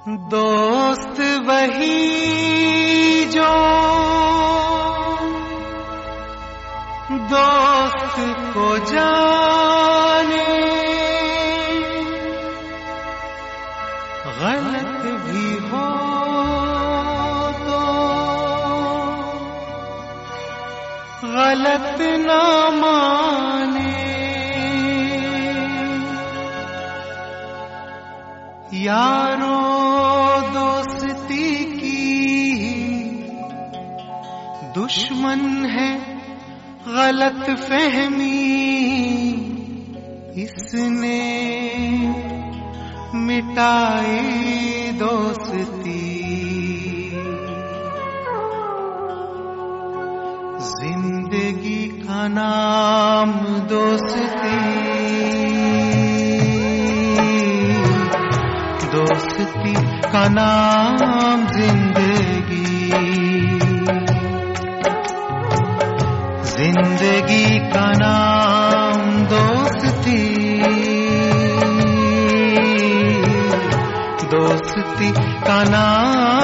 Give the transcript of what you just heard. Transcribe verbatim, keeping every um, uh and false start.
दोस्त वही जो दोस्त को जाने, गलत भी हो तो गलत ना माने। यारों दोस्ती की दुश्मन है गलत फहमी, इसने मिटाई दोस्ती। जिंदगी का नाम दोस्ती, दोस्ती का नाम जिंदगी, जिंदगी का नाम दोस्ती, दोस्ती का नाम